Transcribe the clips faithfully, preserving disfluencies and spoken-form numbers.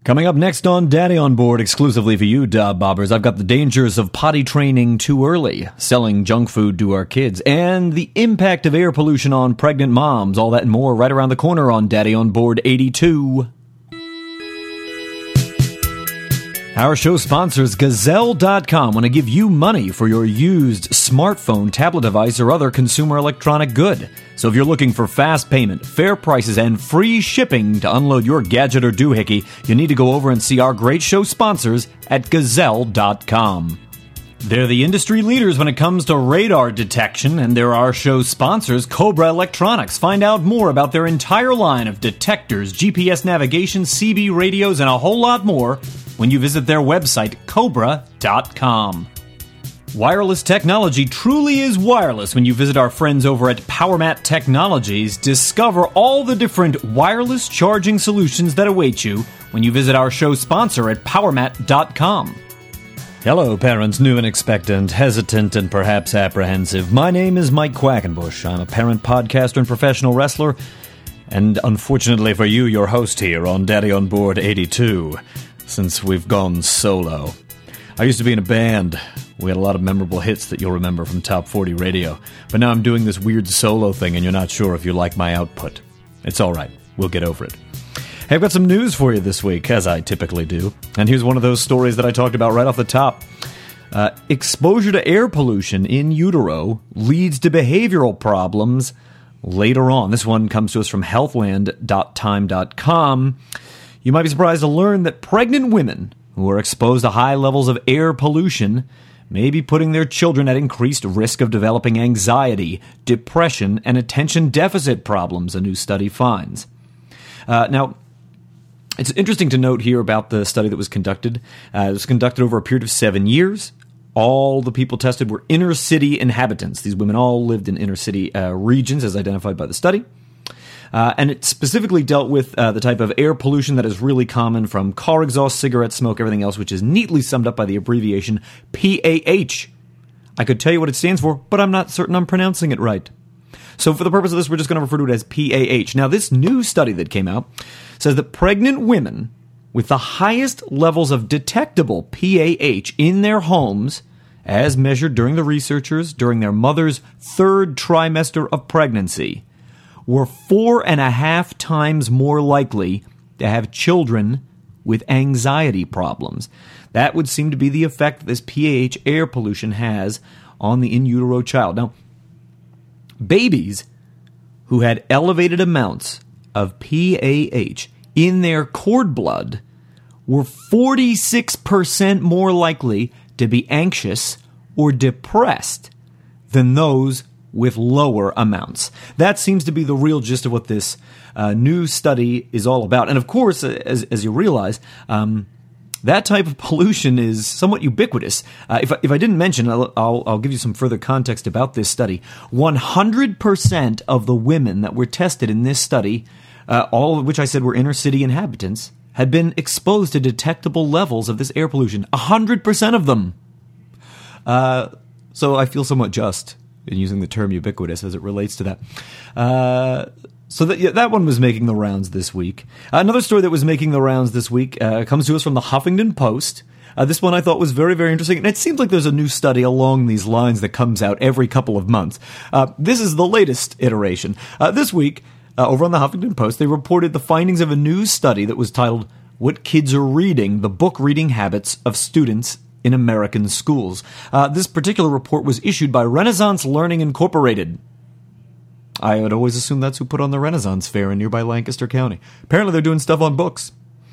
Coming up next on Daddy on Board, exclusively for you, Dob Bobbers, I've got the dangers of potty training too early, selling junk food to our kids, and the impact of air pollution on pregnant moms. All that and more right around the corner on Daddy on Board eighty-two. Our show sponsors Gazelle dot com want to give you money for your used smartphone, tablet device, or other consumer electronic good. So if you're looking for fast payment, fair prices, and free shipping to unload your gadget or doohickey, you need to go over and see our great show sponsors at Gazelle dot com. They're the industry leaders when it comes to radar detection, and they're our show sponsors, Cobra Electronics. Find out more about their entire line of detectors, G P S navigation, C B radios, and a whole lot more when you visit their website, Cobra dot com. Wireless technology truly is wireless when you visit our friends over at PowerMat Technologies. Discover all the different wireless charging solutions that await you when you visit our show sponsor at PowerMat dot com. Hello, parents new and expectant, hesitant, and perhaps apprehensive. My name is Mike Quackenbush. I'm a parent podcaster and professional wrestler, and unfortunately for you, your host here on Daddy on Board eighty-two, since we've gone solo. I used to be in a band. We had a lot of memorable hits that you'll remember from Top forty Radio, but now I'm doing this weird solo thing, and you're not sure if you like my output. It's all right. We'll get over it. Hey, I've got some news for you this week, as I typically do. And here's one of those stories that I talked about right off the top. Uh, exposure to air pollution in utero leads to behavioral problems later on. This one comes to us from healthland dot time dot com. You might be surprised to learn that pregnant women who are exposed to high levels of air pollution may be putting their children at increased risk of developing anxiety, depression, and attention deficit problems, a new study finds. Uh, now, it's interesting to note here about the study that was conducted. Uh, it was conducted over a period of seven years. All the people tested were inner-city inhabitants. These women all lived in inner-city uh, regions, as identified by the study. Uh, and it specifically dealt with uh, the type of air pollution that is really common from car exhaust, cigarette smoke, everything else, which is neatly summed up by the abbreviation P A H. I could tell you what it stands for, but I'm not certain I'm pronouncing it right. So for the purpose of this, we're just going to refer to it as P A H. Now, this new study that came out says that pregnant women with the highest levels of detectable P A H in their homes, as measured during the researchers during their mother's third trimester of pregnancy, were four and a half times more likely to have children with anxiety problems. That would seem to be the effect that this P A H air pollution has on the in utero child. Now, babies who had elevated amounts of P A H in their cord blood were forty-six percent more likely to be anxious or depressed than those with lower amounts. That seems to be the real gist of what this uh, new study is all about. And of course, as, as you realize, um, that type of pollution is somewhat ubiquitous. Uh, if, if I didn't mention, I'll, I'll, I'll give you some further context about this study. one hundred percent of the women that were tested in this study, uh, all of which I said were inner-city inhabitants, had been exposed to detectable levels of this air pollution. one hundred percent of them. Uh, so I feel somewhat just in using the term ubiquitous as it relates to that. Uh, so that, yeah, that one was making the rounds this week. Uh, another story that was making the rounds this week uh, comes to us from the Huffington Post. Uh, this one I thought was very, very interesting, and it seems like there's a new study along these lines that comes out every couple of months. Uh, this is the latest iteration. Uh, this week, uh, over on the Huffington Post, they reported the findings of a new study that was titled, "What Kids Are Reading, the Book Reading Habits of Students in American Schools." Uh, this particular report was issued by Renaissance Learning Incorporated. I would always assume that's who put on the Renaissance Fair in nearby Lancaster County. Apparently they're doing stuff on books.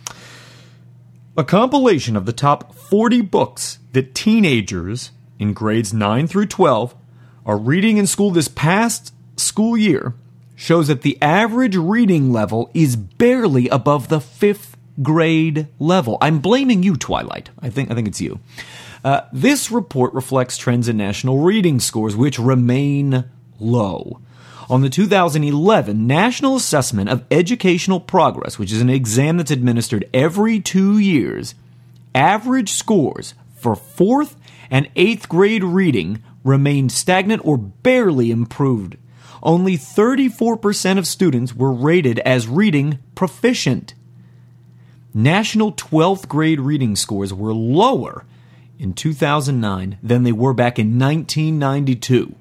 A compilation of the top forty books that teenagers in grades nine through twelve are reading in school this past school year shows that the average reading level is barely above the fifth grade level. I'm blaming you, Twilight. I think I think it's you. Uh, this report reflects trends in national reading scores, which remain low. On the two thousand eleven National Assessment of Educational Progress, which is an exam that's administered every two years, average scores for fourth and eighth grade reading remained stagnant or barely improved. Only thirty-four percent of students were rated as reading proficient. national twelfth grade reading scores were lower in two thousand nine than they were back in nineteen ninety-two.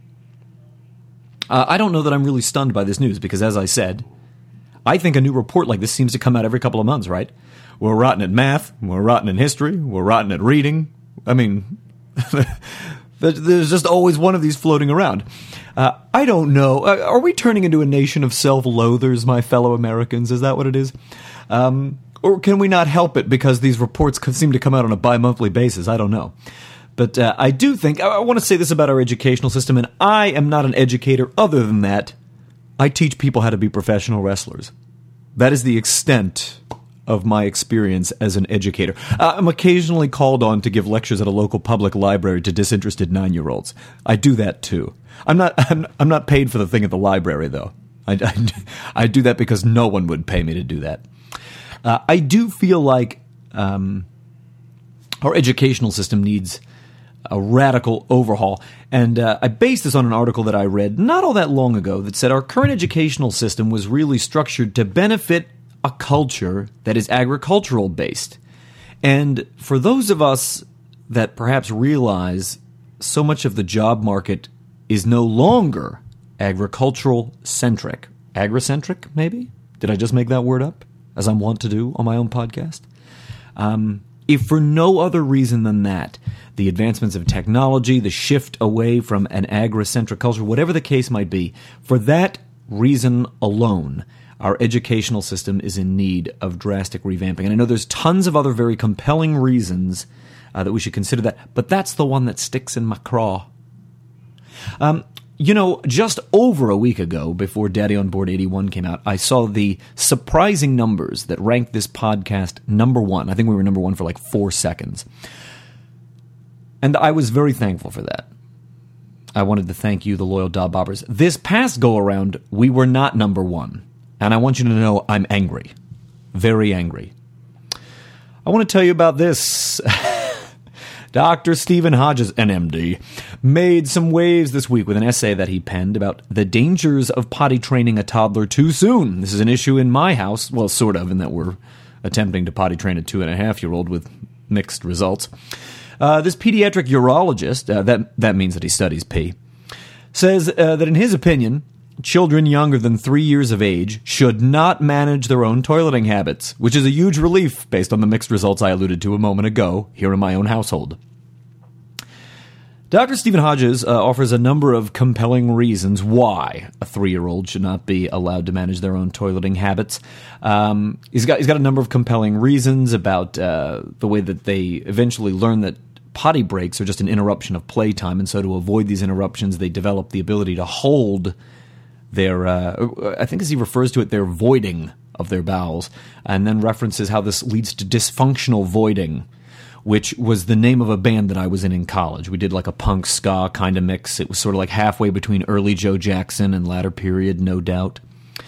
Uh, I don't know that I'm really stunned by this news because, as I said, I think a new report like this seems to come out every couple of months, right? We're rotten at math, we're rotten in history, we're rotten at reading. I mean, there's just always one of these floating around. Uh, I don't know. Uh, are we turning into a nation of self-loathers, my fellow Americans? Is that what it is? Um, or can we not help it because these reports seem to come out on a bi-monthly basis? I don't know. But uh, I do think, I, I want to say this about our educational system, and I am not an educator other than that. I teach people how to be professional wrestlers. That is the extent of my experience as an educator. Uh, I'm occasionally called on to give lectures at a local public library to disinterested nine-year-olds. I do that too. I'm not. I'm, I'm not paid for the thing at the library, though. I, I, I do that because no one would pay me to do that. Uh, I do feel like um, our educational system needs a radical overhaul. And uh, I based this on an article that I read not all that long ago that said our current educational system was really structured to benefit a culture that is agricultural based. And for those of us that perhaps realize so much of the job market is no longer agricultural centric, agricentric maybe? Did I just make that word up, as I'm wont to do on my own podcast? Um, if for no other reason than that, the advancements of technology, the shift away from an agricentric culture, whatever the case might be, for that reason alone, our educational system is in need of drastic revamping. And I know there's tons of other very compelling reasons uh, that we should consider that, but that's the one that sticks in my craw. Um, you know, just over a week ago, before Daddy on Board eighty-one came out, I saw the surprising numbers that ranked this podcast number one. I think we were number one for like four seconds. And I was very thankful for that. I wanted to thank you, the loyal Dob Bobbers. This past go-around, we were not number one. And I want you to know I'm angry. Very angry. I want to tell you about this. Doctor Stephen Hodges, an M D, made some waves this week with an essay that he penned about the dangers of potty training a toddler too soon. This is an issue in my house. Well, sort of, in that we're attempting to potty train a two-and-a-half-year-old with mixed results. Uh, this pediatric urologist, uh, that, that means that he studies pee, says uh, that in his opinion, children younger than three years of age should not manage their own toileting habits, which is a huge relief based on the mixed results I alluded to a moment ago here in my own household. Doctor Stephen Hodges uh, offers a number of compelling reasons why a three-year-old should not be allowed to manage their own toileting habits. Um, he's got he's got a number of compelling reasons about uh, the way that they eventually learn that potty breaks are just an interruption of playtime, and so to avoid these interruptions, they develop the ability to hold their, uh, I think as he refers to it, their voiding of their bowels, and then references how this leads to dysfunctional voiding, which was the name of a band that I was in in college. We did like a punk ska kind of mix. It was sort of like halfway between early Joe Jackson and latter period, No Doubt.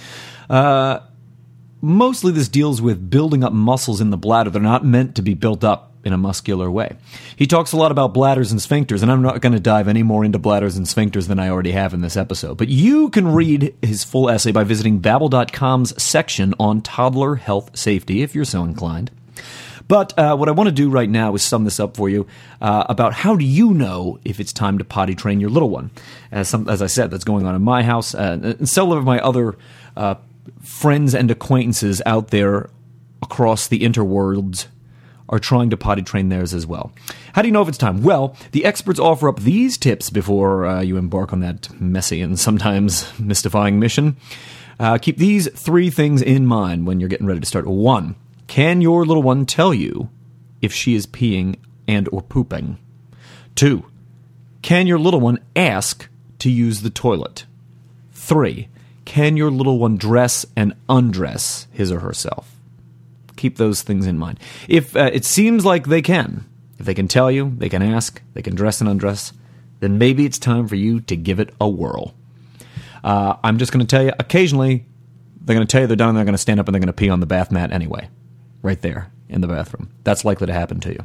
Uh, mostly this deals with building up muscles in the bladder. They're not meant to be built up in a muscular way. He talks a lot about bladders and sphincters, and I'm not going to dive any more into bladders and sphincters than I already have in this episode. But you can read his full essay by visiting Babbel dot com's section on toddler health safety, if you're so inclined. But uh, what I want to do right now is sum this up for you uh, about how do you know if it's time to potty train your little one. As, some, as I said, that's going on in my house, uh, and several of my other uh, friends and acquaintances out there across the interworlds are trying to potty train theirs as well. How do you know if it's time? Well, the experts offer up these tips before uh, you embark on that messy and sometimes mystifying mission. Uh, keep these three things in mind when you're getting ready to start. One, can your little one tell you if she is peeing and or pooping? Two, can your little one ask to use the toilet? Three, can your little one dress and undress his or herself? Keep those things in mind. If uh, it seems like they can, if they can tell you, they can ask, they can dress and undress, then maybe it's time for you to give it a whirl. Uh, I'm just going to tell you, occasionally, they're going to tell you they're done, and they're going to stand up and they're going to pee on the bath mat anyway. Right there in the bathroom. That's likely to happen to you.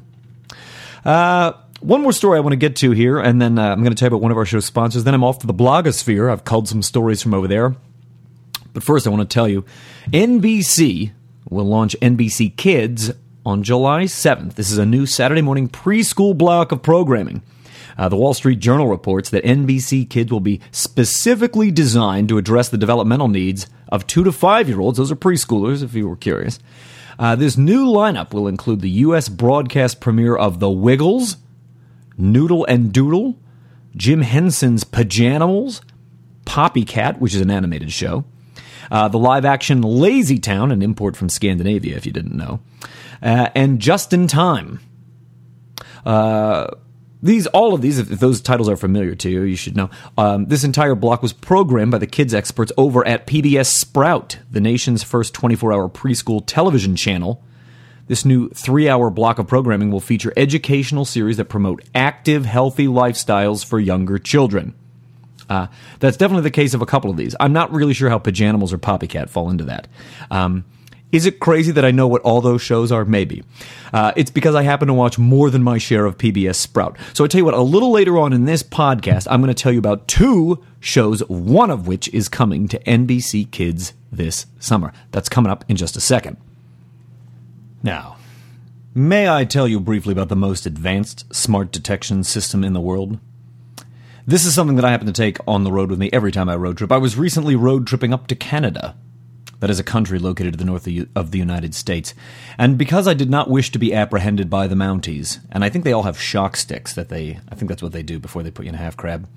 Uh, one more story I want to get to here, and then uh, I'm going to tell you about one of our show's sponsors. Then I'm off to the blogosphere. I've culled some stories from over there. But first, I want to tell you, N B C will launch N B C Kids on July seventh. This is a new Saturday morning preschool block of programming. Uh, the Wall Street Journal reports that N B C Kids will be specifically designed to address the developmental needs of two to five-year-olds. Those are preschoolers, if you were curious. Uh, this new lineup will include the U S broadcast premiere of The Wiggles, Noodle and Doodle, Jim Henson's Pajanimals, Poppycat, which is an animated show, uh, the live-action Lazy Town, an import from Scandinavia, if you didn't know, uh, and Just in Time. Uh... These, all of these, if those titles are familiar to you, you should know. Um, this entire block was programmed by the kids experts over at P B S Sprout, the nation's first twenty-four hour preschool television channel. This new three-hour block of programming will feature educational series that promote active, healthy lifestyles for younger children. Uh, that's definitely the case of a couple of these. I'm not really sure how Pajanimals or Poppycat fall into that. Um, Is it crazy that I know what all those shows are? Maybe. Uh, it's because I happen to watch more than my share of P B S Sprout. So I tell you what, a little later on in this podcast, I'm going to tell you about two shows, one of which is coming to N B C Kids this summer. That's coming up in just a second. Now, may I tell you briefly about the most advanced smart detection system in the world? This is something that I happen to take on the road with me every time I road trip. I was recently road tripping up to Canada. That is a country located to the north of the United States. And because I did not wish to be apprehended by the Mounties, and I think they all have shock sticks that they, I think that's what they do before they put you in a half crab.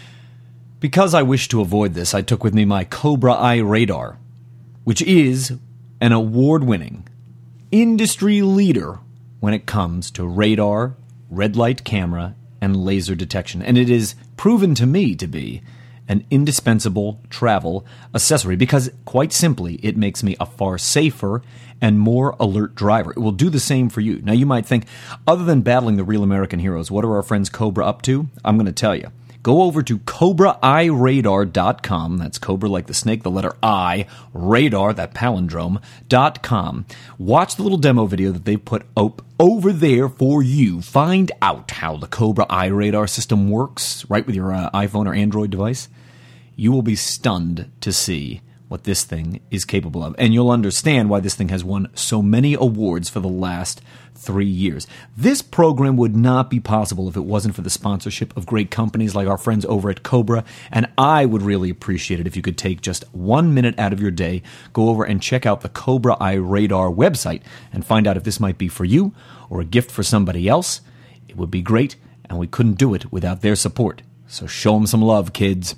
Because I wished to avoid this, I took with me my Cobra Eye radar, which is an award-winning industry leader when it comes to radar, red light camera, and laser detection. And it is proven to me to be an indispensable travel accessory because, quite simply, it makes me a far safer and more alert driver. It will do the same for you. Now, you might think, other than battling the real American heroes, what are our friends Cobra up to? I'm going to tell you. Go over to Cobra Eye Radar dot com. That's Cobra like the snake, the letter I, radar, that palindrome, dot com. Watch the little demo video that they put up over there for you. Find out how the Cobra Eye Radar system works, right with your uh, iPhone or Android device. You will be stunned to see what this thing is capable of. And you'll understand why this thing has won so many awards for the last three years. This program would not be possible if it wasn't for the sponsorship of great companies like our friends over at Cobra, and I would really appreciate it if you could take just one minute out of your day, go over and check out the Cobra Eye Radar website and find out if this might be for you or a gift for somebody else. It would be great, and we couldn't do it without their support. So show them some love, kids.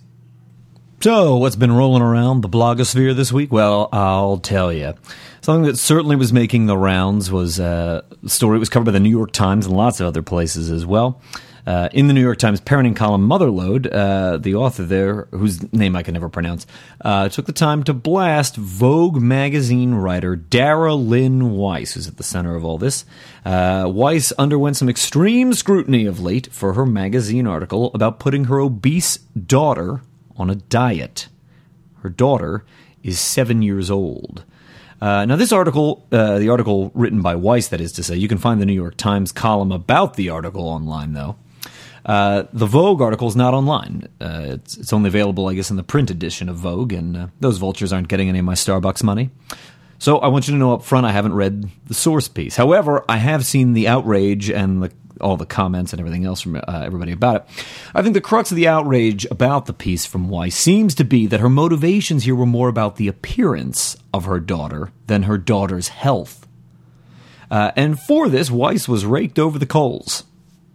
So, what's been rolling around the blogosphere this week? Well, I'll tell you. Something that certainly was making the rounds was uh, a story that was covered by the New York Times and lots of other places as well. Uh, in the New York Times parenting column Motherload, uh, the author there, whose name I can never pronounce, uh, took the time to blast Vogue magazine writer Dara Lynn Weiss, who's at the center of all this. Uh, Weiss underwent some extreme scrutiny of late for her magazine article about putting her obese daughter on a diet. Her daughter is seven years old. Uh, now, this article, uh, the article written by Weiss, that is to say, you can find the New York Times column about the article online, though. Uh, the Vogue article is not online. Uh, it's, it's only available, I guess, in the print edition of Vogue, and uh, those vultures aren't getting any of my Starbucks money. So I want you to know up front I haven't read the source piece. However, I have seen the outrage and the all the comments and everything else from uh, everybody about it. I think the crux of the outrage about the piece from Weiss seems to be that her motivations here were more about the appearance of her daughter than her daughter's health. Uh, and for this, Weiss was raked over the coals.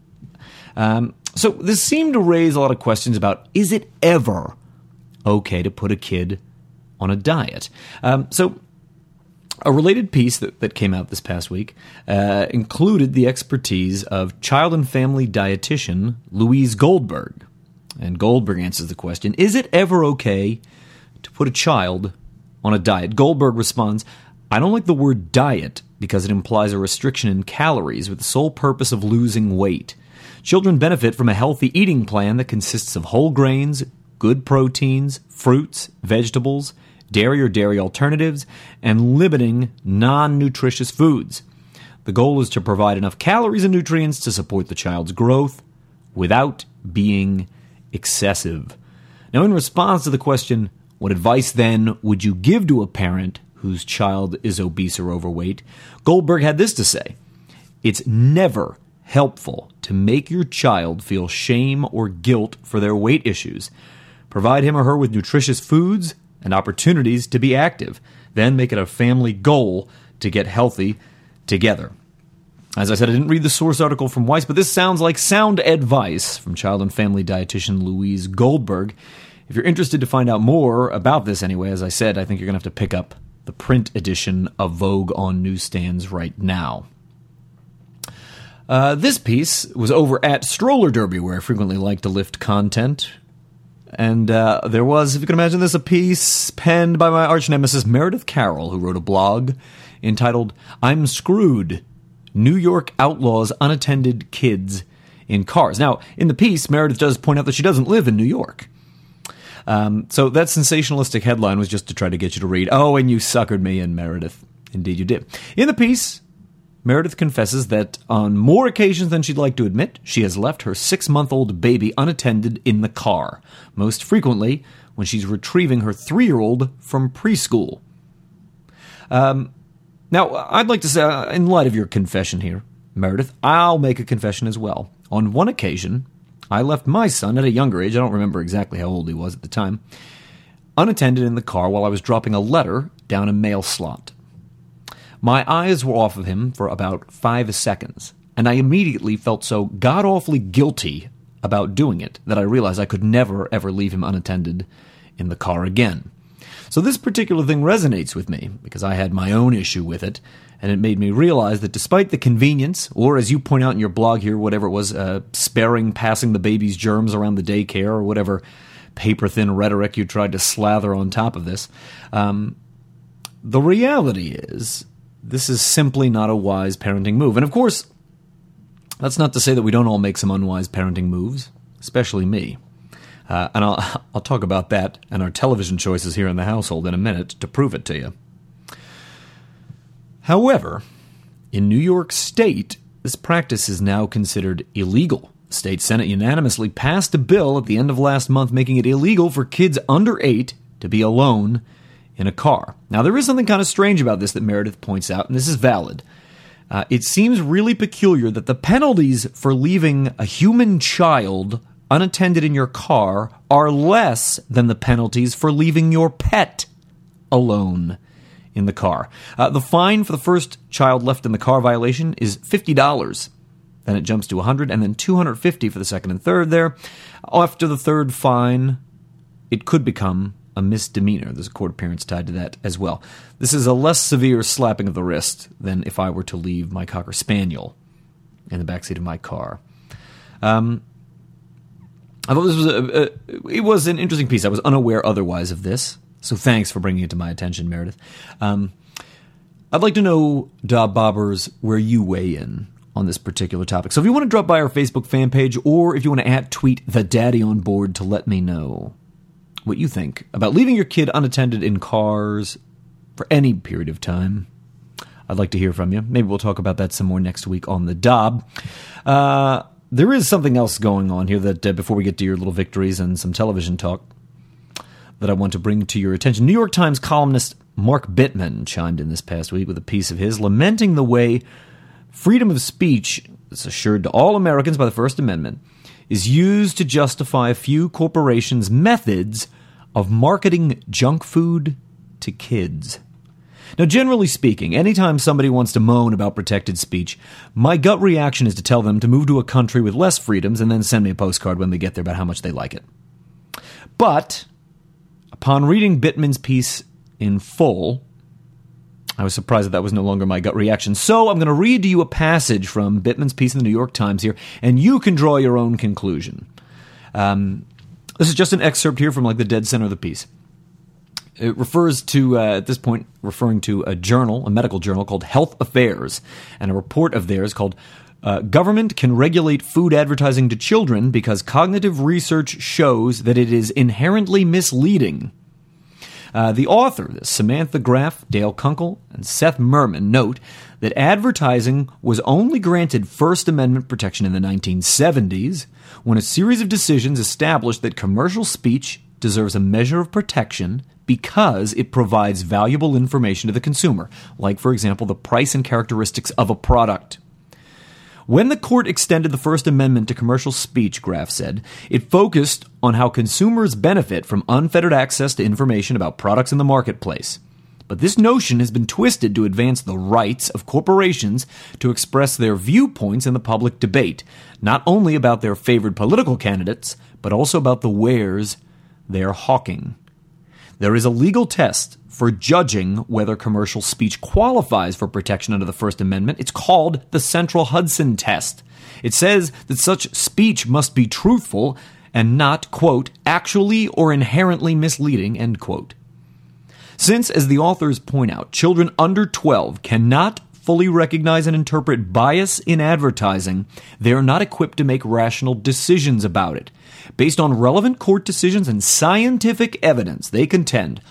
Um, so this seemed to raise a lot of questions about, is it ever okay to put a kid on a diet? Um, so a related piece that, that came out this past week uh, included the expertise of child and family dietitian Louise Goldberg. And Goldberg answers the question, is it ever okay to put a child on a diet? Goldberg responds, I don't like the word diet because it implies a restriction in calories with the sole purpose of losing weight. Children benefit from a healthy eating plan that consists of whole grains, good proteins, fruits, vegetables, dairy or dairy alternatives, and limiting non-nutritious foods. The goal is to provide enough calories and nutrients to support the child's growth without being excessive. Now, in response to the question, what advice then would you give to a parent whose child is obese or overweight, Goldberg had this to say: "It's never helpful to make your child feel shame or guilt for their weight issues. Provide him or her with nutritious foods and opportunities to be active. Then make it a family goal to get healthy together." As I said, I didn't read the source article from Weiss, but this sounds like sound advice from child and family dietitian Louise Goldberg. If you're interested to find out more about this anyway, as I said, I think you're going to have to pick up the print edition of Vogue on newsstands right now. Uh, this piece was over at Stroller Derby, where I frequently like to lift content. And uh, there was, if you can imagine this, a piece penned by my arch nemesis Meredith Carroll, who wrote a blog entitled "I'm Screwed: New York Outlaws Unattended Kids in Cars." Now, in the piece, Meredith does point out that she doesn't live in New York. Um, so that sensationalistic headline was just to try to get you to read, "Oh, and you suckered me," and Meredith, indeed you did. In the piece, Meredith confesses that on more occasions than she'd like to admit, she has left her six-month-old baby unattended in the car, most frequently when she's retrieving her three-year-old from preschool. Um, now, I'd like to say, uh, in light of your confession here, Meredith, I'll make a confession as well. On one occasion, I left my son at a younger age, I don't remember exactly how old he was at the time, unattended in the car while I was dropping a letter down a mail slot. My eyes were off of him for about five seconds, and I immediately felt so god-awfully guilty about doing it that I realized I could never, ever leave him unattended in the car again. So this particular thing resonates with me, because I had my own issue with it, and it made me realize that despite the convenience, or as you point out in your blog here, whatever it was, uh, sparing passing the baby's germs around the daycare, or whatever paper-thin rhetoric you tried to slather on top of this, um, the reality is, this is simply not a wise parenting move. And of course, that's not to say that we don't all make some unwise parenting moves, especially me. Uh, and I'll, I'll talk about that and our television choices here in the household in a minute to prove it to you. However, in New York State, this practice is now considered illegal. The state Senate unanimously passed a bill at the end of last month making it illegal for kids under eight to be alone in a car. Now, there is something kind of strange about this that Meredith points out, and this is valid. Uh, it seems really peculiar that the penalties for leaving a human child unattended in your car are less than the penalties for leaving your pet alone in the car. Uh, the fine for the first child left in the car violation is fifty dollars. Then it jumps to one hundred dollars, and then two hundred fifty dollars for the second and third there. After the third fine, it could become a misdemeanor. There's a court appearance tied to that as well. This is a less severe slapping of the wrist than if I were to leave my Cocker Spaniel in the backseat of my car. Um, I thought this was a, a, it was an interesting piece. I was unaware otherwise of this, so thanks for bringing it to my attention, Meredith. Um, I'd like to know, Dob Bobbers, where you weigh in on this particular topic. So if you want to drop by our Facebook fan page, or if you want to at tweet the daddy on board to let me know what you think about leaving your kid unattended in cars for any period of time, I'd like to hear from you. Maybe we'll talk about that some more next week on the Dob. Uh, there is something else going on here that, uh, before we get to your little victories and some television talk, that I want to bring to your attention. New York Times columnist Mark Bittman chimed in this past week with a piece of his lamenting the way freedom of speech that's assured to all Americans by the First Amendment is used to justify a few corporations' methods of marketing junk food to kids. Now, generally speaking, anytime somebody wants to moan about protected speech, my gut reaction is to tell them to move to a country with less freedoms and then send me a postcard when they get there about how much they like it. But upon reading Bittman's piece in full, I was surprised that that was no longer my gut reaction. So I'm going to read to you a passage from Bittman's piece in the New York Times here, and you can draw your own conclusion. Um, this is just an excerpt here from like the dead center of the piece. It refers to, uh, at this point, referring to a journal, a medical journal called Health Affairs, and a report of theirs called uh, Government Can Regulate Food Advertising to Children Because Cognitive Research Shows That It Is Inherently Misleading. Uh, the author of this, Samantha Graff, Dale Kunkel, and Seth Merman, note that advertising was only granted First Amendment protection in the nineteen seventies when a series of decisions established that commercial speech deserves a measure of protection because it provides valuable information to the consumer, like, for example, the price and characteristics of a product. When the court extended the First Amendment to commercial speech, Graff said, it focused on how consumers benefit from unfettered access to information about products in the marketplace. But this notion has been twisted to advance the rights of corporations to express their viewpoints in the public debate, not only about their favored political candidates, but also about the wares they're hawking. There is a legal test for judging whether commercial speech qualifies for protection under the First Amendment. It's called the Central Hudson Test. It says that such speech must be truthful and not, quote, actually or inherently misleading, end quote. Since, as the authors point out, children under twelve cannot fully recognize and interpret bias in advertising, they are not equipped to make rational decisions about it. Based on relevant court decisions and scientific evidence, they contend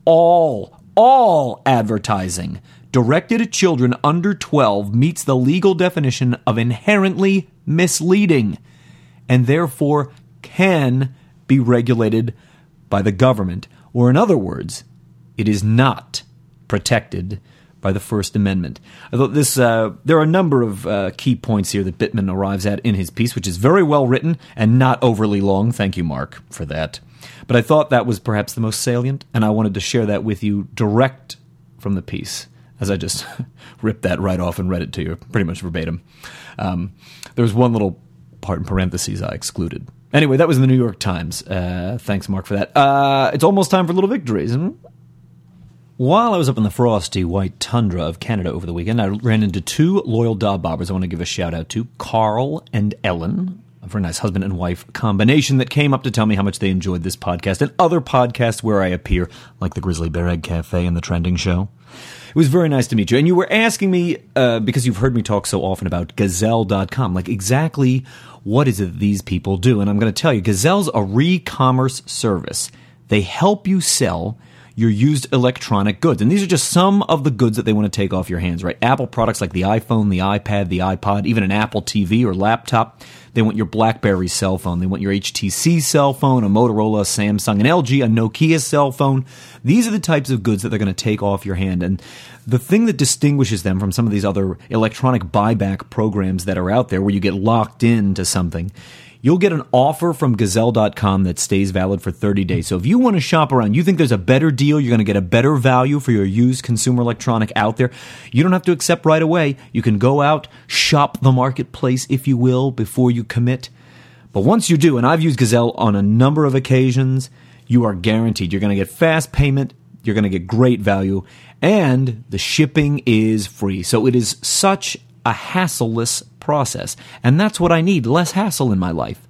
all, all advertising directed at children under twelve meets the legal definition of inherently misleading and therefore can be regulated by the government. Or in other words, it is not protected by the First Amendment. I thought this, uh, there are a number of uh, key points here that Bittman arrives at in his piece, which is very well written and not overly long. Thank you, Mark, for that. But I thought that was perhaps the most salient, and I wanted to share that with you direct from the piece, as I just ripped that right off and read it to you, pretty much verbatim. Um, there was one little part in parentheses I excluded. Anyway, that was in the New York Times. Uh, thanks, Mark, for that. Uh, it's almost time for Little Victories, isn't it? While I was up in the frosty white tundra of Canada over the weekend, I ran into two loyal dog bobbers I want to give a shout-out to, Carl and Ellen, a very nice husband and wife combination that came up to tell me how much they enjoyed this podcast and other podcasts where I appear, like the Grizzly Bear Egg Cafe and The Trending Show. It was very nice to meet you. And you were asking me, uh, because you've heard me talk so often about Gazelle dot com, like exactly what is it that these people do? And I'm going to tell you, Gazelle's a re-commerce service. They help you sell your used electronic goods. And these are just some of the goods that they want to take off your hands, right? Apple products like the iPhone, the iPad, the iPod, even an Apple T V or laptop. They want your BlackBerry cell phone. They want your H T C cell phone, a Motorola, Samsung, an L G, a Nokia cell phone. These are the types of goods that they're going to take off your hand. And the thing that distinguishes them from some of these other electronic buyback programs that are out there where you get locked into something, you'll get an offer from Gazelle dot com that stays valid for thirty days. So if you want to shop around, you think there's a better deal, you're going to get a better value for your used consumer electronic out there, you don't have to accept right away. You can go out, shop the marketplace, if you will, before you commit. But once you do, and I've used Gazelle on a number of occasions, you are guaranteed you're going to get fast payment, you're going to get great value, and the shipping is free. So it is such a hassleless process. And that's what I need, less hassle in my life.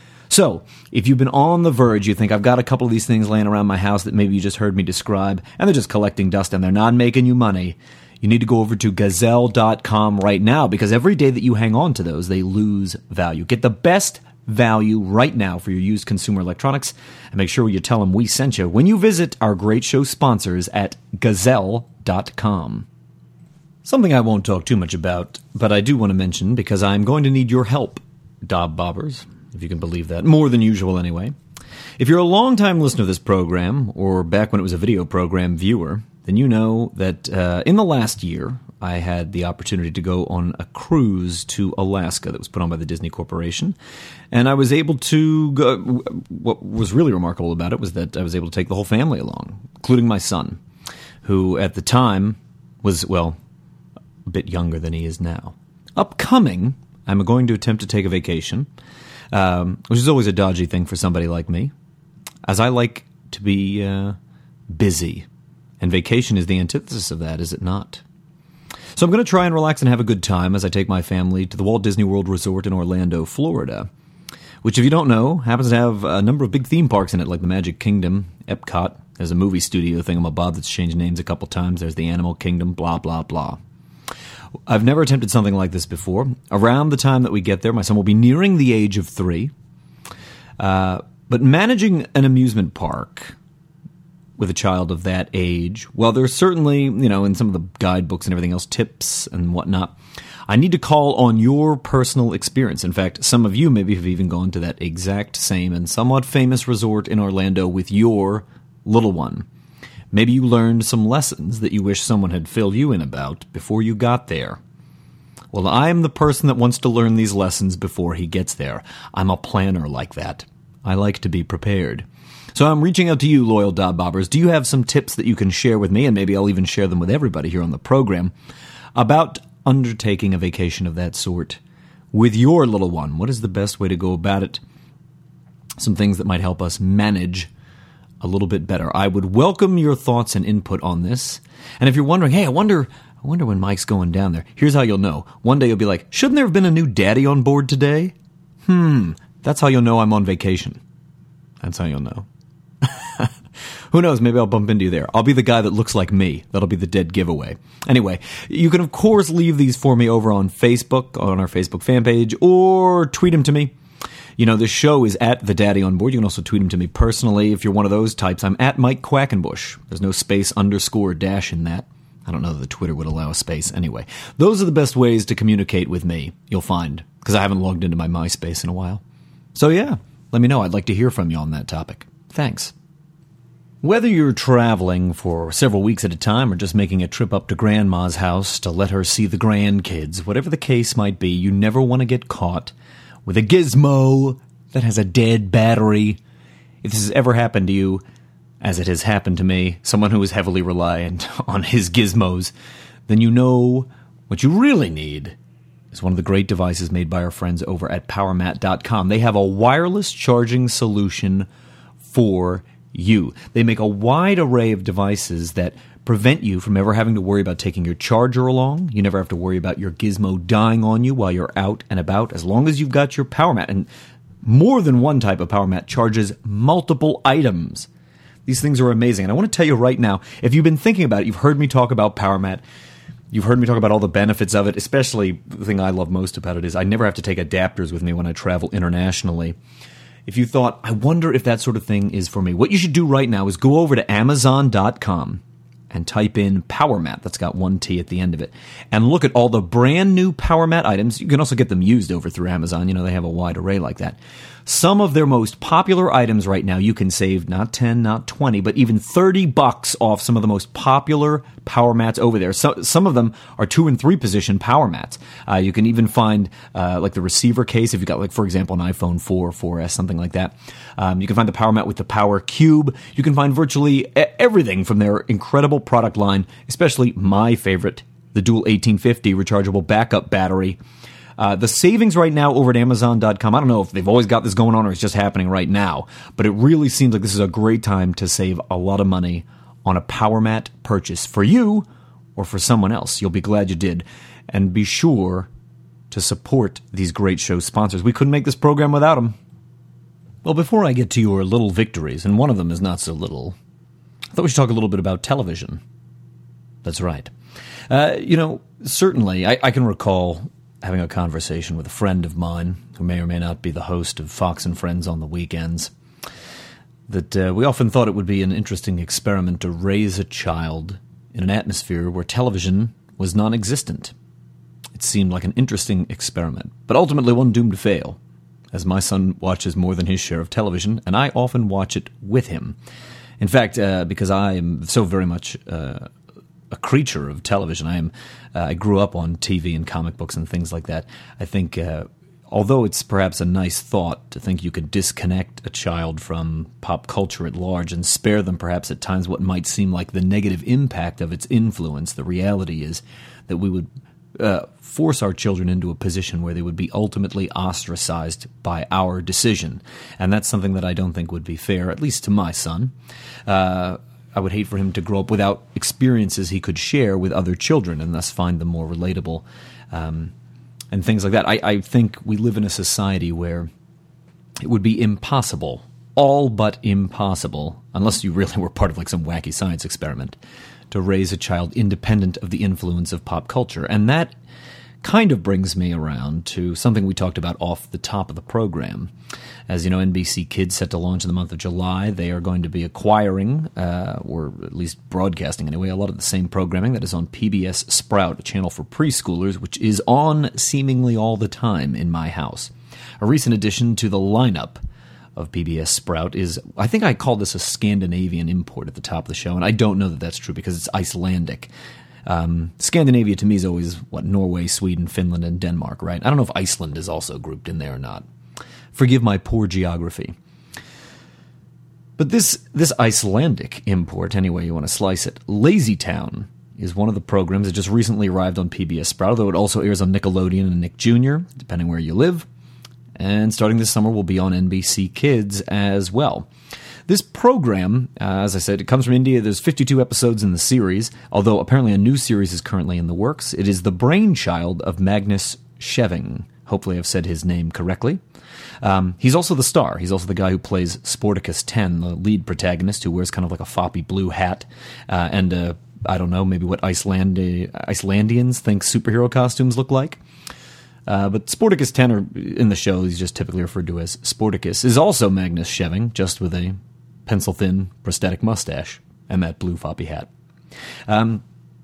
So, if you've been on the verge, you think I've got a couple of these things laying around my house that maybe you just heard me describe, and they're just collecting dust and they're not making you money, you need to go over to Gazelle dot com right now, because every day that you hang on to those, they lose value. Get the best value right now for your used consumer electronics, and make sure you tell them we sent you when you visit our great show sponsors at Gazelle dot com. Something I won't talk too much about, but I do want to mention because I'm going to need your help, Dob Bobbers, if you can believe that. More than usual, anyway. If you're a long-time listener to this program, or back when it was a video program viewer, then you know that uh, in the last year, I had the opportunity to go on a cruise to Alaska that was put on by the Disney Corporation. And I was able to go, what was really remarkable about it was that I was able to take the whole family along, including my son, who at the time was, well, a bit younger than he is now. Upcoming, I'm going to attempt to take a vacation, um, which is always a dodgy thing for somebody like me, as I like to be uh, busy. And vacation is the antithesis of that, is it not? So I'm going to try and relax and have a good time as I take my family to the Walt Disney World Resort in Orlando, Florida, which, if you don't know, happens to have a number of big theme parks in it, like the Magic Kingdom, Epcot. There's a movie studio thingamabob that's changed names a couple times. There's the Animal Kingdom, blah, blah, blah. I've never attempted something like this before. Around the time that we get there, my son will be nearing the age of three. Uh, but managing an amusement park with a child of that age, well, there's certainly, you know, in some of the guidebooks and everything else, tips and whatnot, I need to call on your personal experience. In fact, some of you maybe have even gone to that exact same and somewhat famous resort in Orlando with your little one. Maybe you learned some lessons that you wish someone had filled you in about before you got there. Well, I'm the person that wants to learn these lessons before he gets there. I'm a planner like that. I like to be prepared. So I'm reaching out to you, loyal Dodd Bobbers. Do you have some tips that you can share with me, and maybe I'll even share them with everybody here on the program, about undertaking a vacation of that sort with your little one? What is the best way to go about it? Some things that might help us manage a little bit better. I would welcome your thoughts and input on this. And if you're wondering, hey, I wonder... I wonder when Mike's going down there. Here's how you'll know. One day you'll be like, shouldn't there have been a new daddy on board today? Hmm, that's how you'll know I'm on vacation. That's how you'll know. Who knows, maybe I'll bump into you there. I'll be the guy that looks like me. That'll be the dead giveaway. Anyway, you can of course leave these for me over on Facebook, on our Facebook fan page, or tweet them to me. You know, this show is at The Daddy on Board. You can also tweet them to me personally. If you're one of those types, I'm at Mike Quackenbush. There's no space, underscore, dash in that. I don't know that Twitter would allow a space. Anyway, those are the best ways to communicate with me, you'll find, because I haven't logged into my MySpace in a while. So yeah, let me know. I'd like to hear from you on that topic. Thanks. Whether you're traveling for several weeks at a time or just making a trip up to Grandma's house to let her see the grandkids, whatever the case might be, you never want to get caught with a gizmo that has a dead battery. If this has ever happened to you, as it has happened to me, someone who is heavily reliant on his gizmos, then you know what you really need is one of the great devices made by our friends over at power mat dot com. They have a wireless charging solution for you. They make a wide array of devices that prevent you from ever having to worry about taking your charger along. You never have to worry about your gizmo dying on you while you're out and about, as long as you've got your power mat. And more than one type of power mat charges multiple items. These things are amazing. And I want to tell you right now, if you've been thinking about it, you've heard me talk about PowerMat, you've heard me talk about all the benefits of it, especially the thing I love most about it is I never have to take adapters with me when I travel internationally. If you thought, I wonder if that sort of thing is for me, what you should do right now is go over to amazon dot com and type in PowerMat, that's got one T at the end of it, and look at all the brand new PowerMat items. You can also get them used over through Amazon. You know, they have a wide array like that. Some of their most popular items right now, you can save not ten, not twenty, but even thirty bucks off some of the most popular power mats over there. So, some of them are two and three position power mats. Uh, you can even find uh, like the receiver case if you've got, like, for example, an iPhone four, four S, something like that. Um, you can find the power mat with the power cube. You can find virtually everything from their incredible product line, especially my favorite, the dual eighteen fifty rechargeable backup battery. Uh, the savings right now over at amazon dot com, I don't know if they've always got this going on or it's just happening right now, but it really seems like this is a great time to save a lot of money on a power mat purchase for you or for someone else. You'll be glad you did. And be sure to support these great show sponsors. We couldn't make this program without them. Well, before I get to your little victories, and one of them is not so little, I thought we should talk a little bit about television. That's right. Uh, you know, certainly, I, I can recall having a conversation with a friend of mine who may or may not be the host of Fox and Friends on the weekends, that uh, we often thought it would be an interesting experiment to raise a child in an atmosphere where television was non-existent. It seemed like an interesting experiment, but ultimately one doomed to fail, as my son watches more than his share of television, and I often watch it with him. In fact, uh, because I am so very much uh, a creature of television, I am. Uh, I grew up on T V and comic books and things like that. I think, uh, although it's perhaps a nice thought to think you could disconnect a child from pop culture at large and spare them perhaps at times what might seem like the negative impact of its influence, the reality is that we would uh, force our children into a position where they would be ultimately ostracized by our decision. And that's something that I don't think would be fair, at least to my son. Uh, I would hate for him to grow up without experiences he could share with other children and thus find them more relatable um, and things like that. I, I think we live in a society where it would be impossible, all but impossible, unless you really were part of like some wacky science experiment, to raise a child independent of the influence of pop culture. And that kind of brings me around to something we talked about off the top of the program. As you know, N B C Kids set to launch in the month of July. They are going to be acquiring, uh, or at least broadcasting anyway, a lot of the same programming that is on P B S Sprout, a channel for preschoolers, which is on seemingly all the time in my house. A recent addition to the lineup of P B S Sprout is, I think I called this a Scandinavian import at the top of the show, and I don't know that that's true because it's Icelandic. Um, Scandinavia to me is always, what, Norway, Sweden, Finland, and Denmark, right? I don't know if Iceland is also grouped in there or not. Forgive my poor geography. But this this Icelandic import, any way you want to slice it, Lazy Town is one of the programs that just recently arrived on P B S Sprout, although it also airs on Nickelodeon and Nick Junior, depending where you live. And starting this summer will be on N B C Kids as well. This program, uh, as I said, it comes from India. There's fifty-two episodes in the series, although apparently a new series is currently in the works. It is the brainchild of Magnus Scheving. Hopefully I've said his name correctly. Um, he's also the star. He's also the guy who plays Sportacus ten, the lead protagonist, who wears kind of like a floppy blue hat uh, and, uh, I don't know, maybe what Iceland- Icelandians think superhero costumes look like. Uh, but Sportacus ten, or in the show, he's just typically referred to as Sportacus, is also Magnus Scheving, just with a pencil-thin prosthetic mustache and that blue floppy hat. Um,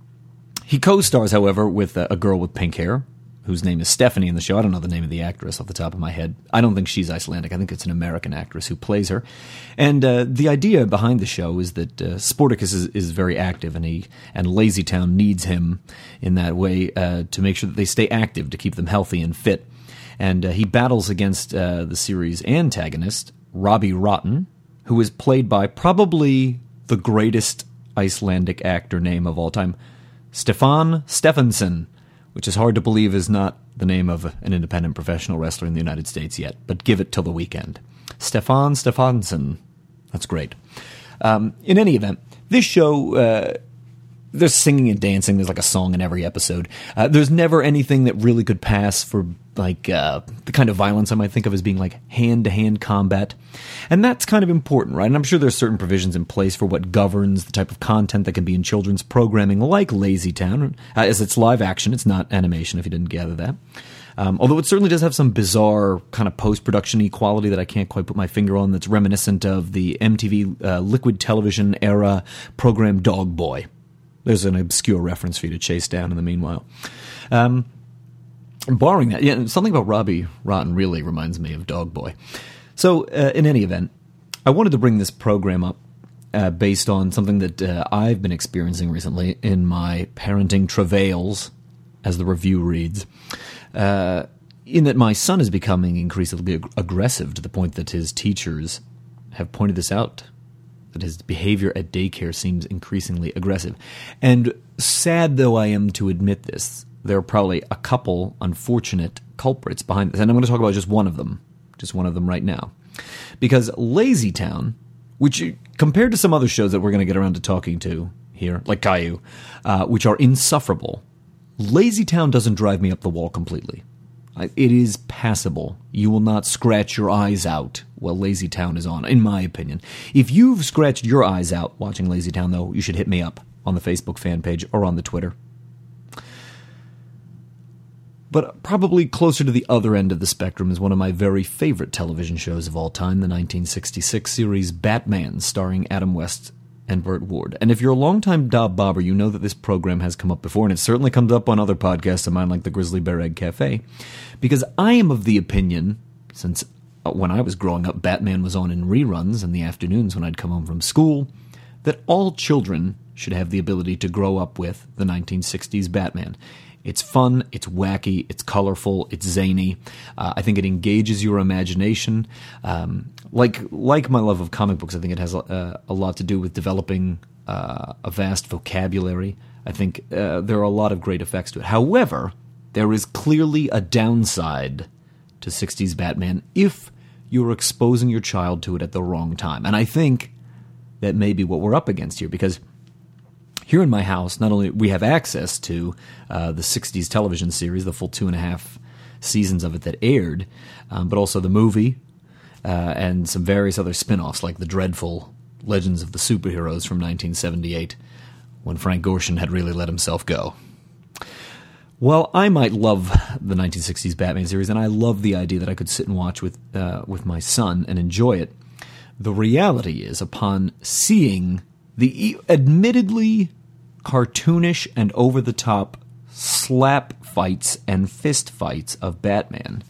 he co-stars, however, with a, a girl with pink hair, whose name is Stephanie in the show. I don't know the name of the actress off the top of my head. I don't think she's Icelandic. I think it's an American actress who plays her. And uh, the idea behind the show is that uh, Sportacus is, is very active, and he and Lazy Town needs him in that way uh, to make sure that they stay active, to keep them healthy and fit. And uh, he battles against uh, the series' antagonist, Robbie Rotten, who is played by probably the greatest Icelandic actor name of all time, Stefán Stephenson, which is hard to believe is not the name of an independent professional wrestler in the United States yet, but give it till the weekend. Stefán Stephenson. That's great. Um, in any event, this show, uh, there's singing and dancing. There's like a song in every episode. Uh, there's never anything that really could pass for like uh, the kind of violence I might think of as being like hand-to-hand combat. And that's kind of important, right? And I'm sure there's certain provisions in place for what governs the type of content that can be in children's programming like Lazy Town. Uh, as it's live action, it's not animation, if you didn't gather that. Um, although it certainly does have some bizarre kind of post-production equality that I can't quite put my finger on, that's reminiscent of the M T V uh, liquid television era program Dog Boy. There's an obscure reference for you to chase down in the meanwhile. Um, barring that, yeah, something about Robbie Rotten really reminds me of Dog Boy. So, uh, in any event, I wanted to bring this program up uh, based on something that uh, I've been experiencing recently in my parenting travails, as the review reads, uh, in that my son is becoming increasingly ag- aggressive to the point that his teachers have pointed this out, that his behavior at daycare seems increasingly aggressive. And sad though I am to admit this, there are probably a couple unfortunate culprits behind this, and I'm going to talk about just one of them, just one of them right now. Because Lazy Town, which compared to some other shows that we're going to get around to talking to here, like Caillou, uh, which are insufferable, Lazy Town doesn't drive me up the wall completely. It is passable. You will not scratch your eyes out while Lazy Town is on, in my opinion. If you've scratched your eyes out watching Lazy Town, though, you should hit me up on the Facebook fan page or on the Twitter. But probably closer to the other end of the spectrum is one of my very favorite television shows of all time, the nineteen sixty-six series Batman, starring Adam West and Burt Ward. And if you're a longtime Dob Bobber, you know that this program has come up before, and it certainly comes up on other podcasts of mine like the Grizzly Bear Egg Cafe, because I am of the opinion, since when I was growing up, Batman was on in reruns in the afternoons when I'd come home from school, that all children should have the ability to grow up with the nineteen sixties Batman. It's fun, it's wacky, it's colorful, it's zany. Uh, I think it engages your imagination. Um, like like my love of comic books, I think it has a, a lot to do with developing uh, a vast vocabulary. I think uh, there are a lot of great effects to it. However, there is clearly a downside to sixties Batman if you're exposing your child to it at the wrong time. And I think that may be what we're up against here, because here in my house, not only we have access to uh, the sixties television series, the full two and a half seasons of it that aired, um, but also the movie uh, and some various other spin-offs like the dreadful Legends of the Superheroes from nineteen seventy-eight, when Frank Gorshin had really let himself go. Well, I might love the nineteen sixties Batman series, and I love the idea that I could sit and watch with uh, with my son and enjoy it. The reality is, upon seeing the admittedly cartoonish and over-the-top slap fights and fist fights of Batman,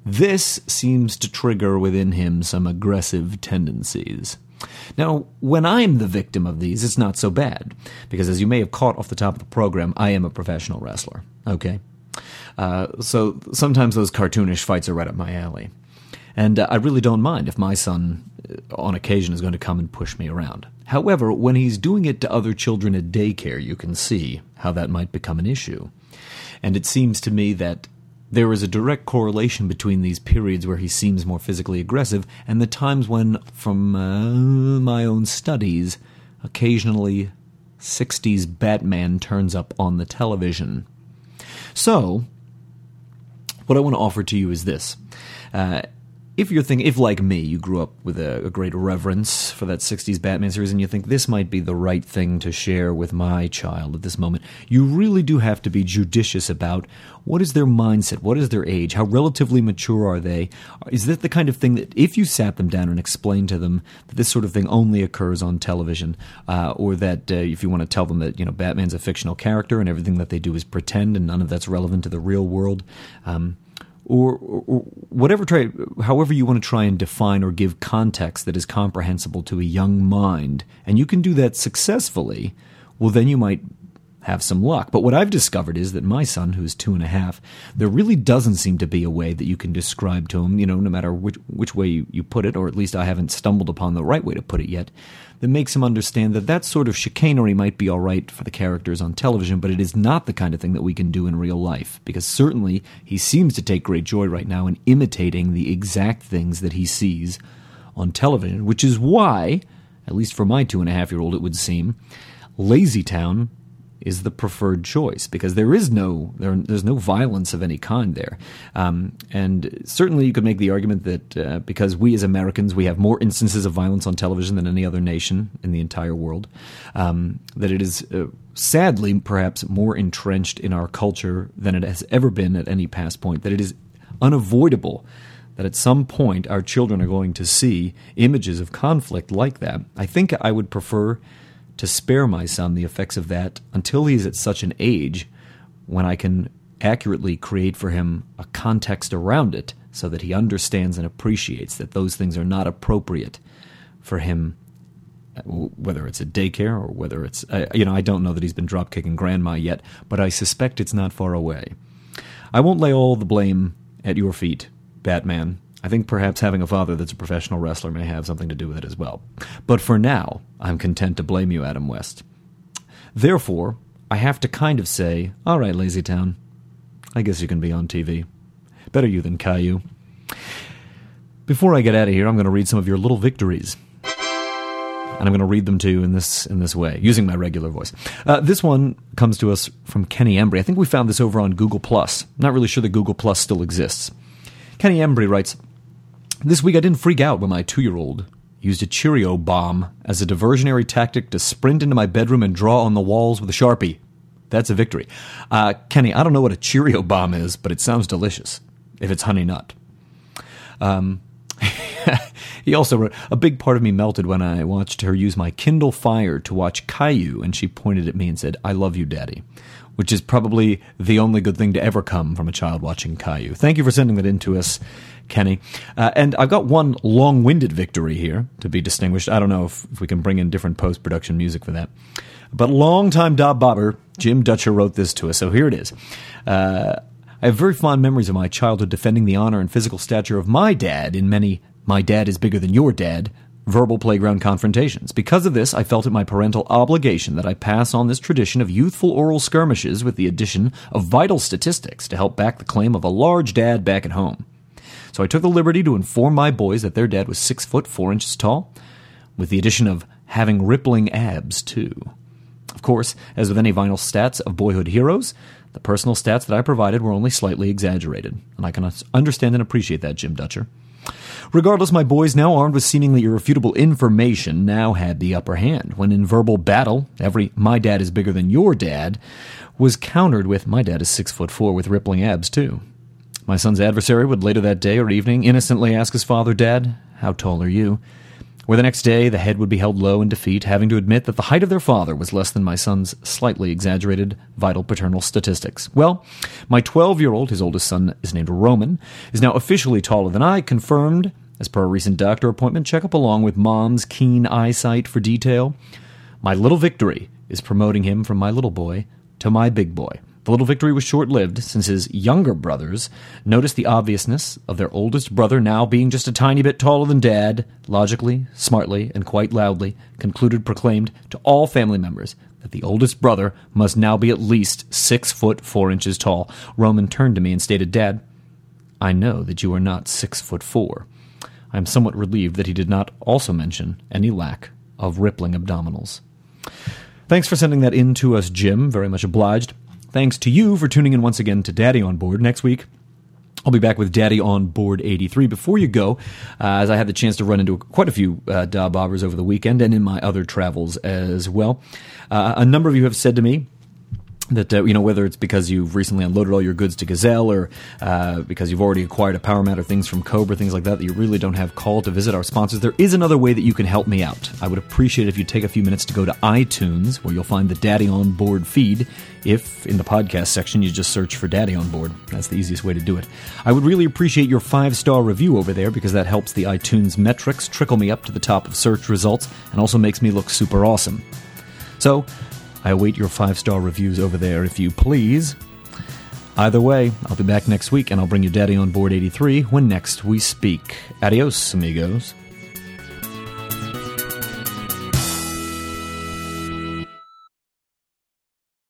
This seems to trigger within him some aggressive tendencies. Now, when I'm the victim of these, it's not so bad, because as you may have caught off the top of the program, I am a professional wrestler, okay? Uh, so sometimes those cartoonish fights are right up my alley. And uh, I really don't mind if my son, uh, on occasion, is going to come and push me around. However, when he's doing it to other children at daycare, you can see how that might become an issue. And it seems to me that there is a direct correlation between these periods where he seems more physically aggressive and the times when, from uh, my own studies, occasionally sixties Batman turns up on the television. So, what I want to offer to you is this. Uh, if you're thinking, if like me, you grew up with a, a great reverence for that sixties Batman series and you think this might be the right thing to share with my child at this moment, you really do have to be judicious about what is their mindset, what is their age, how relatively mature are they? Is that the kind of thing that if you sat them down and explained to them that this sort of thing only occurs on television, uh, or that uh, if you want to tell them that, you know, Batman's a fictional character and everything that they do is pretend and none of that's relevant to the real world, um, Or, or whatever, try, however you want to try and define or give context that is comprehensible to a young mind, and you can do that successfully, well, then you might have some luck. But what I've discovered is that my son, who's two and a half, there really doesn't seem to be a way that you can describe to him, you know, no matter which, which way you, you put it, or at least I haven't stumbled upon the right way to put it yet, that makes him understand that that sort of chicanery might be all right for the characters on television, but it is not the kind of thing that we can do in real life, because certainly he seems to take great joy right now in imitating the exact things that he sees on television, which is why, at least for my two-and-a-half-year-old it would seem, LazyTown is the preferred choice, because there is no there, there's no violence of any kind there. Um, and certainly you could make the argument that uh, because we as Americans, we have more instances of violence on television than any other nation in the entire world, um, that it is uh, sadly perhaps more entrenched in our culture than it has ever been at any past point, that it is unavoidable that at some point our children are going to see images of conflict like that. I think I would prefer to spare my son the effects of that until he's at such an age when I can accurately create for him a context around it so that he understands and appreciates that those things are not appropriate for him, whether it's at daycare or whether it's, uh, you know, I don't know that he's been drop-kicking grandma yet, but I suspect it's not far away. I won't lay all the blame at your feet, Batman. I think perhaps having a father that's a professional wrestler may have something to do with it as well. But for now, I'm content to blame you, Adam West. Therefore, I have to kind of say, all right, LazyTown, I guess you can be on T V. Better you than Caillou. Before I get out of here, I'm going to read some of your little victories. And I'm going to read them to you in this in this way, using my regular voice. Uh, this one comes to us from Kenny Embry. I think we found this over on Google Plus. Not really sure that Google Plus still exists. Kenny Embry writes, "This week I didn't freak out when my two-year-old used a Cheerio bomb as a diversionary tactic to sprint into my bedroom and draw on the walls with a Sharpie. That's a victory." Uh, Kenny, I don't know what a Cheerio bomb is, but it sounds delicious, if it's Honey Nut. Um, he also wrote, "A big part of me melted when I watched her use my Kindle Fire to watch Caillou, and she pointed at me and said, 'I love you, Daddy,' which is probably the only good thing to ever come from a child watching Caillou." Thank you for sending that in to us, Kenny. Uh, and I've got one long-winded victory here to be distinguished. I don't know if, if we can bring in different post-production music for that. But longtime Dob Bobber, Jim Dutcher, wrote this to us, so here it is. Uh, I have very fond memories of my childhood defending the honor and physical stature of my dad in many "my dad is bigger than your dad" verbal playground confrontations. Because of this, I felt it my parental obligation that I pass on this tradition of youthful oral skirmishes with the addition of vital statistics to help back the claim of a large dad back at home. So I took the liberty to inform my boys that their dad was six foot four inches tall, with the addition of having rippling abs, too. Of course, as with any vital stats of boyhood heroes, the personal stats that I provided were only slightly exaggerated, and I can understand and appreciate that, Jim Dutcher. Regardless, my boys, now armed with seemingly irrefutable information, now had the upper hand, when in verbal battle, every "my dad is bigger than your dad" was countered with "my dad is six foot four with rippling abs, too." My son's adversary would later that day or evening innocently ask his father, "Dad, how tall are you?" where the next day the head would be held low in defeat, having to admit that the height of their father was less than my son's slightly exaggerated vital paternal statistics. Well, my twelve-year-old, his oldest son is named Roman, is now officially taller than I, confirmed as per a recent doctor appointment checkup, along with Mom's keen eyesight for detail. My little victory is promoting him from my little boy to my big boy. The little victory was short-lived, since his younger brothers noticed the obviousness of their oldest brother now being just a tiny bit taller than Dad, logically, smartly, and quite loudly concluded, proclaimed to all family members that the oldest brother must now be at least six foot four inches tall. Roman turned to me and stated, "Dad, I know that you are not six foot four." I am somewhat relieved that he did not also mention any lack of rippling abdominals. Thanks for sending that in to us, Jim. Very much obliged. Thanks to you for tuning in once again to Daddy on Board. Next week, I'll be back with Daddy on Board eighty-three. Before you go, uh, as I had the chance to run into quite a few uh, Da Bobbers over the weekend and in my other travels as well, uh, a number of you have said to me that, uh, you know, whether it's because you've recently unloaded all your goods to Gazelle or uh, because you've already acquired a Power Mat or things from Cobra, things like that, that you really don't have call to visit our sponsors, there is another way that you can help me out. I would appreciate if you take a few minutes to go to iTunes, where you'll find the Daddy on Board feed. If, in the podcast section, you just search for Daddy on Board. That's the easiest way to do it. I would really appreciate your five-star review over there, because that helps the iTunes metrics trickle me up to the top of search results and also makes me look super awesome. So, I await your five-star reviews over there, if you please. Either way, I'll be back next week, and I'll bring you Daddy on Board eighty-three when next we speak. Adios, amigos.